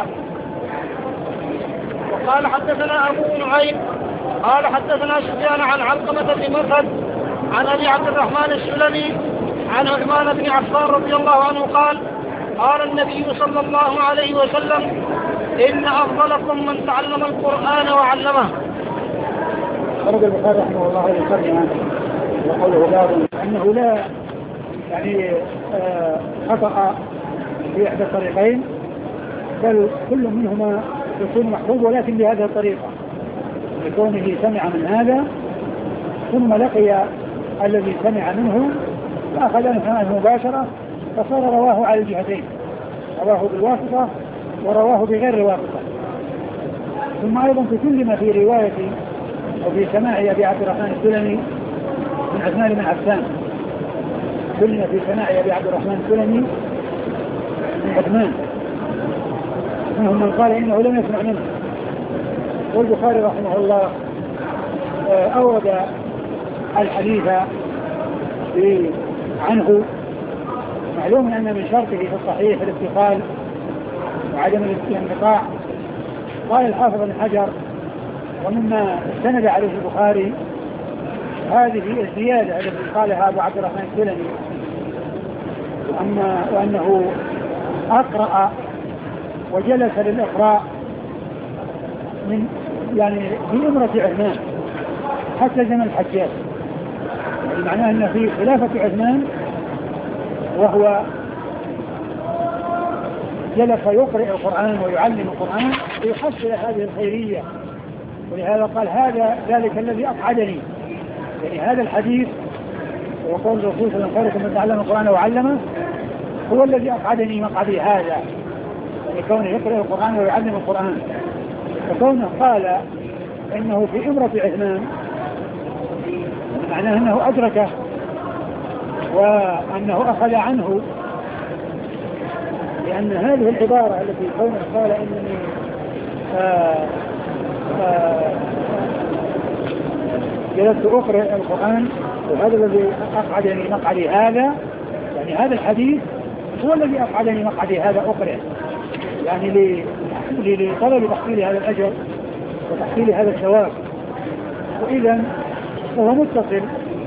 وقال حدثنا أبو نعيم قال حدثنا سفيان عن علقمة بن مرثد عن أبي عبد الرحمن السلمي عن عثمان بن عفان رضي الله عنه قال قال النبي صلى الله عليه وسلم إن أفضلكم من تعلم القرآن وعلمه. خرج البخاري رحمه الله يترجم وقوله باب أنه لا يعني خطأ في إحدى الطريقين بل كل منهما يكون محفوظ ولكن بهذه الطريقة لكونه سمع من هذا ثم لقي الذي سمع منه فأخذ عنه مباشرة فصار رواه على الجهتين رواه بالواسطة ورواه بغير واسطة. ثم أيضا تكلم في رواية وفي سماع أبي عبد الرحمن السلمي من عثمان بن عفان كلم في سماع أبي عبد الرحمن السلمي من عثمان منهم من قال إنه لم يسمع منه. والبخاري رحمه الله أورد الحديث عنه. معلوم أن من شرطه في الصحيح الاتصال وعدم الانقطاع. قال الحافظ بن حجر ومما استند عليه البخاري هذه الزيادة التي قالها أبو عبد الرحمن السلمي وأن وأنه أقرأ وجلس للإقراء من يعني في أمرة عثمان حتى زمن الحجاج. يعني معناه أن في خلافة عثمان وهو جلس يقرأ القرآن ويعلم القرآن ويحصل هذه الخيرية. ولهذا قال هذا ذلك الذي أقعدني يعني هذا الحديث وقول الرسول صلى الله عليه وسلم من تعلم القرآن وعلمه هو الذي أقعدني مقعدي هذا يعني كونه يقرأ القرآن ويعلم القرآن. فكونه قال إنه في أمرة عثمان معناه أنه أدركه وأنه أخذ عنه لأن هذه العبارة التي كونه قال إنني آآ آآ جلست أقرأ القرآن وهذا الذي أقعدني مقعدي هذا يعني هذا الحديث هو الذي أقعدني مقعدي هذا أقرأ يعني لطلب تحصيل هذا الأجر وتحصيل هذا الثواب. وإذا هو متصل.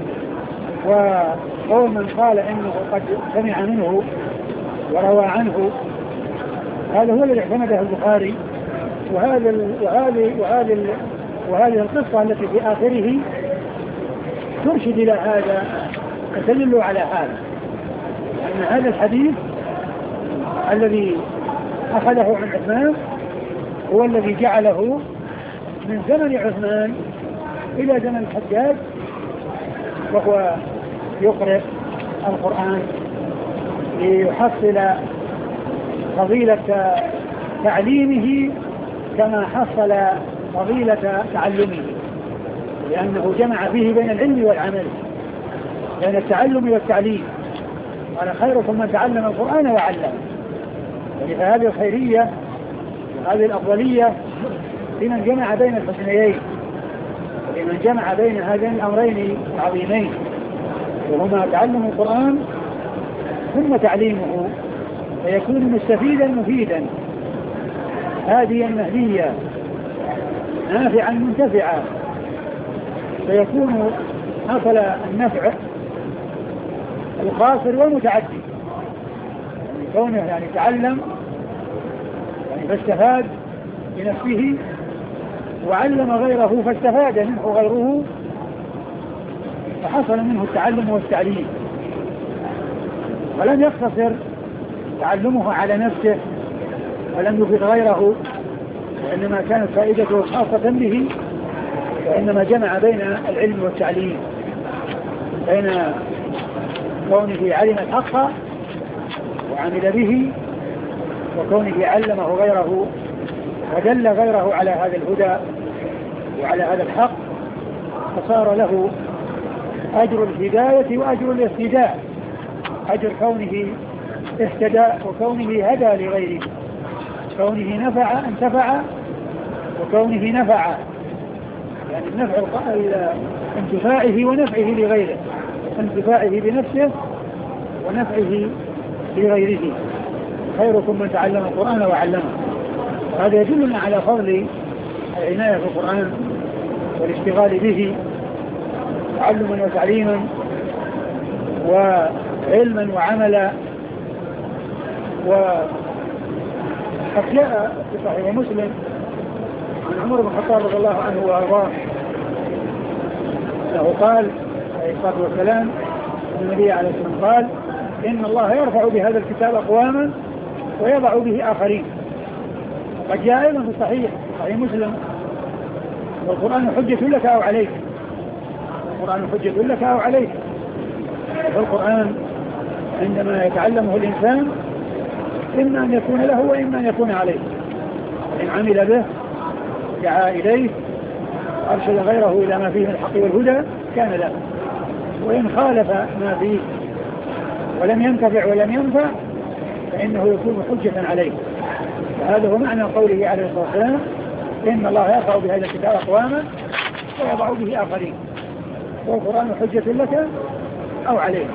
وقول من قال إنه قد سمع منه وروى عنه هذا هو الذي اعتمده البخاري. وهذا وهذه وهذه وهذه القصة التي في آخره ترشد إلى هذا تدل على هذا أن هذا الحديث الذي أخذه عن عثمان هو الذي جعله من زمن عثمان إلى زمن الحجاج وهو يقرأ القرآن ليحصل فضيلة تعليمه كما حصل فضيلة تعلمه لأنه جمع فيه بين العلم والعمل بين التعلم والتعليم. قال خيركم من تعلم القرآن وعلمه. يعني فهذه الخيرية وهذه الأفضلية لمن جمع بين الحسنيين ولمن جمع بين هذين الأمرين العظيمين وهما تعلم القرآن ثم تعليمه فيكون مستفيدا مفيدا هاديا مهديا نافعا منتفعا فيكون حصل النفع القاصر والمتعدي يعني كونه يعني تعلم يعني فاستفاد بنفسه وعلم غيره فاستفاد منه غيره فحصل منه التعلم والتعليم. ولم يقتصر تعلمه على نفسه ولم يفيد غيره وإنما كانت فائدته خاصة به وإنما جمع بين العلم والتعليم بين كونه علم الحق وعمل به وكونه علمه غيره ودل غيره على هذا الهدى وعلى هذا الحق، فصار له أجر الهداية وأجر الاهتداء، أجر كونه اهتدى وكونه هدى لغيره، كونه نفع انتفع وكونه نفع، يعني النفع انتفاعه ونفعه لغيره، انتفاعه بنفسه ونفعه لغيره. خيركم من تعلم القرآن وعلمه. هذا يدلنا على فضل العناية بالقرآن والاشتغال به تعلما وتعليما وعلما وعملا. وقد جاء في صحيح مسلم عن عمر بن الخطاب رضي الله عنه وارضاه انه قال عليه الصلاه والسلام النبي عليه الصلاه والسلام قال: ان الله يرفع بهذا الكتاب اقواما ويضع به اخرين. قد جاء ايضا في صحيح صحيح مسلم: والقرآن حجة لك او عليك. القرآن حجة لك او عليك. والقرآن عندما يتعلمه الانسان اما ان يكون له واما ان يكون عليه. ان عمل به دعا اليه ارشد غيره الى ما فيه من الحق والهدى كان له، وان خالف ما فيه ولم ينتفع ولم ينفع فانه يكون حجة عليه. وهذا هو معنى قوله عليه الصلاة والسلام: إن الله يرفع بهذا الكتاب أقواما ويضع به آخرين. والقرآن حجة لك أو عليك.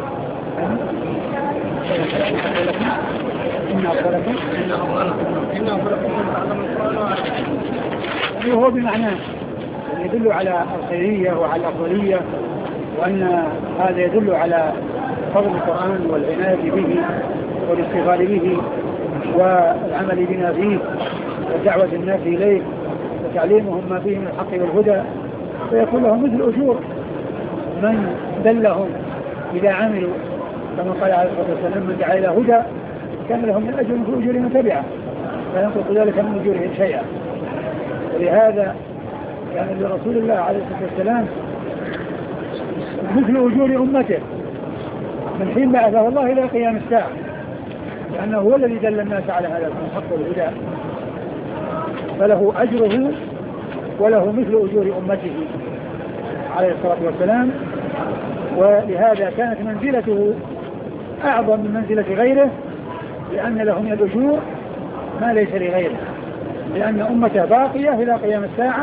إن أفضلكم إن أفضلكم من تعلم القرآن. هو بمعناه يدل على الخيرية وعلى الأفضلية، وأن هذا يدل على فضل القرآن والعناية به والاشتغال به والعمل بما فيه ودعوة الناس إليه وتعليمهم ما فيه من الحق والهدى، فيكون لهم مثل أجور من دلهم إذا عملوا، كما قال عليه الصلاة والسلام: من دعا إلى هدى كان لهم من أجر مثل أجور من تبعه لا ينقص ذلك من أجورهم شيئا. ولهذا كان لرسول الله عليه الصلاة والسلام مثل أجور أمته من حين بعثه الله إلى قيام الساعة، لأنه هو الذي دل الناس على هذا الحق والهدى، فله أجره وله مثل أجور أمته عليه الصلاة والسلام. ولهذا كانت منزلته أعظم من منزلة غيره، لأن له من الأجور ما ليس لغيره، لأن أمته باقية إلى قيام الساعة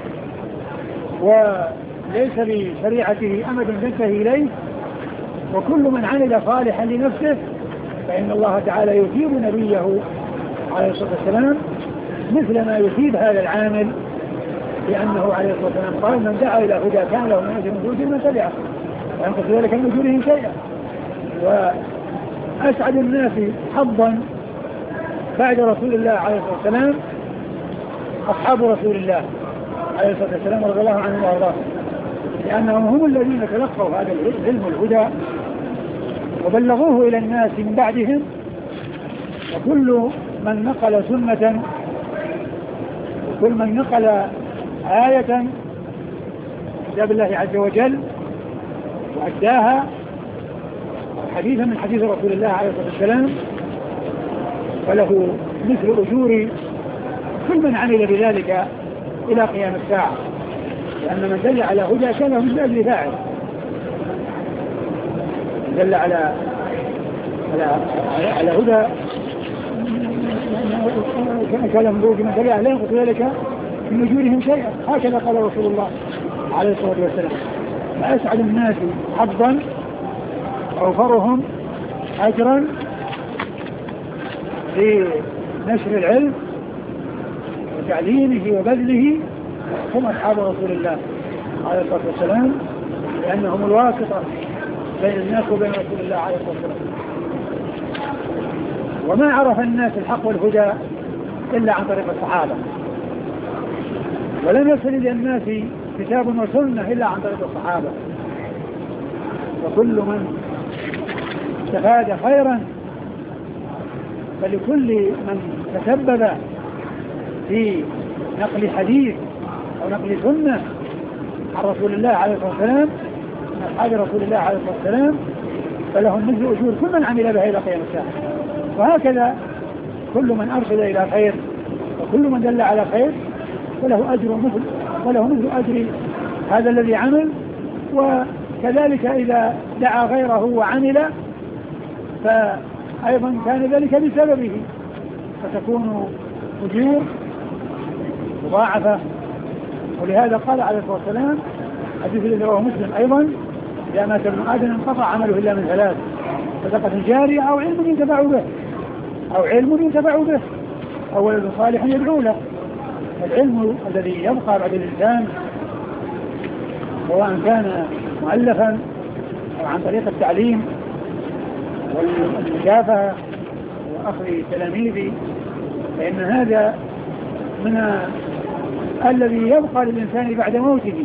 وليس لشريعته أمد تنتهي إليه. وكل من عمل صالحا لنفسه فإن الله تعالى يثيب نبيه عليه الصلاة والسلام مثل ما يثيب هذا العامل، لأنه عليه الصلاة والسلام قال: من دعا إلى هدى كان له من أجر مثل من تبعه لا ينقص ذلك من أجورهم شيئا. وأسعد الناس حظا بعد رسول الله عليه الصلاة والسلام أصحاب رسول الله عليه الصلاة والسلام رضي الله عنهم وارضاهم، لأنهم هم الذين تلقوا هذا العلم الهدى وبلغوه إلى الناس من بعدهم. وكل من نقل سنة وكل من نقل آية كتاب الله عز وجل وأداها حديثا من حديث رسول الله عليه الصلاة والسلام فله مثل أجور كل من عمل بذلك إلى قيام الساعة، لأن من دل على هدى كان له مثل أجر فاعل، دل على على على هدى كان له من تبعه لا ينقص ذلك من أجورهم شيئا. هكذا قال رسول الله عليه الصلاة والسلام: فأسعد الناس حظا أوفرهم أجرا في نشر العلم وتعليمه وبذله هم أصحاب رسول الله عليه الصلاة والسلام، لأنهم الواسطة بين الناس وبين رسول الله عليه الصلاة والسلام. وما عرف الناس الحق والهدى إلا عن طريق الصحابة، ولم يصل إلى الناس كتاب وسنة إلا عن طريق الصحابة. وكل من استفاد خيرا فلكل من تسبب في نقل حديث أو نقل سنة عن رسول الله عليه الصلاة والسلام من أصحاب رسول الله عليه الصلاة والسلام فلهم مثل أجور كل من عمل بها إلى قيام الساعة. وهكذا كل من أرشد إلى خير وكل من دل على خير فله أجر مثل وله مثل أجر هذا الذي عمل. وكذلك إذا دعا غيره وعمل فأيضا كان ذلك بسببه، فتكون أجور مضاعفة. ولهذا قال عليه الصلاة والسلام حديث الذي رواه مسلم أيضا: إذا مات ابن آدم انقطع عمله إلا من ثلاث: صدقة جارية أو علم ينتفع به أو علم ينتفع به أو ولد صالح يدعو له. العلم الذي يبقى بعد الإنسان سواء كان مؤلفا أو عن طريق التعليم والمكافأة وأخذ تلاميذ، فإن هذا من الذي يبقى للإنسان بعد موته،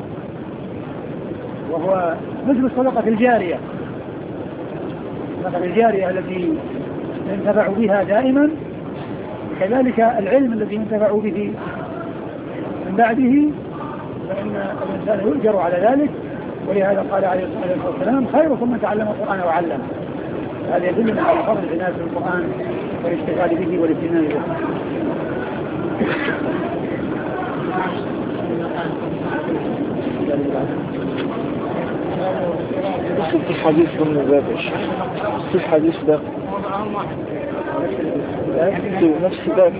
وهو مثل الصدقة الجارية. الصدقة الجارية التي ينتفع بها دائما، كذلك العلم الذي ينتفع به من بعده، فإن الإنسان يؤجر على ذلك. ولهذا قال عليه الصلاة والسلام: خيركم من تعلم القرآن وعلم. هذا يدلنا على فضل العناية بالقرآن والاشتغال به والاهتمام به. في الحديث من ذات الشيء في الحديث ده في نفس ذات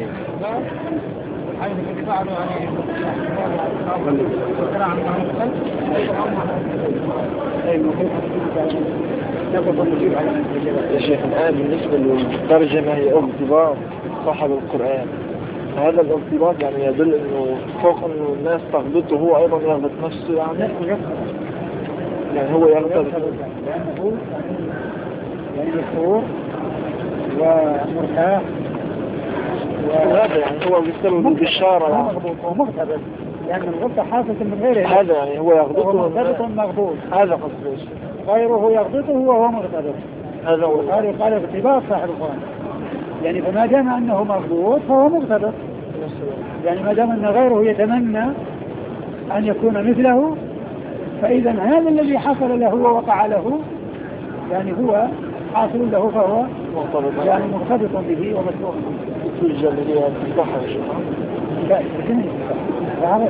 يا شيخ. الآن بالنسبة للترجمة هي اغتباط صاحب القرآن، هذا الارتباط يعني يدل انه فوق انه الناس تغبطه هو ايضا يغبط نفسه، يعني يعني هو يغبط لانه يعني مشهور ومرتاح، وهذا يعني هو بيستلم بالبشارة يعني ومغتبط، لأن الغبطة حاصلة من غيره. هذا يعني هو يغبطه مغتبط مغبوط، هذا قصده. غيره يغبطه وهو مغتبط. هذا هو قال قال اغتباط صاحب القرآن، يعني فما دام أنه مغبوط فهو مغتبط، يعني ما دام أن غيره يتمنى أن يكون مثله، فإذا هذا الذي حصل له ووقع له يعني هو حاصل له، فهو مرتبط يعني مرتبط به ومسؤول في الجاهلية تفتحها يا شيخ. لا لكن هذا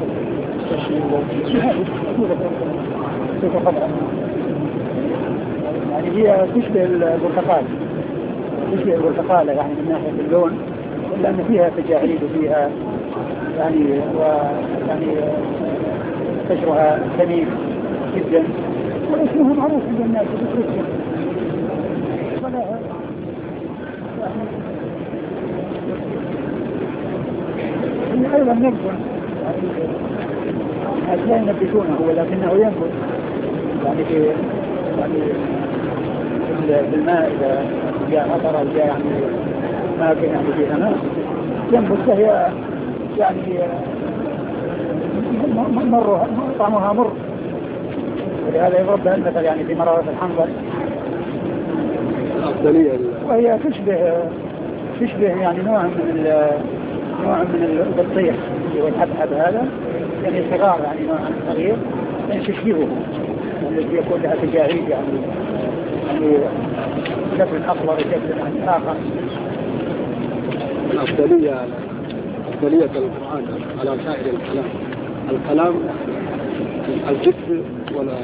يعني هي تشبه البرتقال، تشبه البرتقال يعني من ناحية اللون، إلا أن فيها تجاعيد وفيها يعني ويعني قشرها ثمين جدا، واسمها معروف عند الناس باسمها. ولا يعني أيضا نبذ لا ينبتونه ولكنه ينبت يعني في يعني في الماء إذا جاء مطر أو جاء يعني ما كان يعني فيها ماء ينبت، فهي يعني مر طعمها مر، ولهذا يضرب بها المثل يعني في مرارة الحنظل. الأفضلية وهي تشبه تشبه يعني نوع من نوع من البطيخ والحبحب هذا، يعني صغار يعني نوع صغير يعني تشبهه، الذي يكون لها تجاعيد يعني يعني شكل أخضر شكل يعني آخر. الأفضلية أفضلية القرآن على سائر الكلام، الكلام الذكر ولا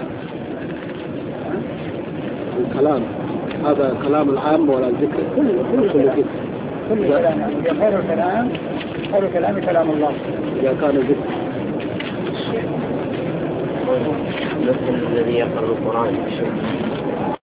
الكلام هذا كلام العام ولا الذكر؟ كل كل كل ذكر كل كلام يعني خير الكلام خير الكلام كلام الله إذا كان ذكر. الذي يقرأ القرآن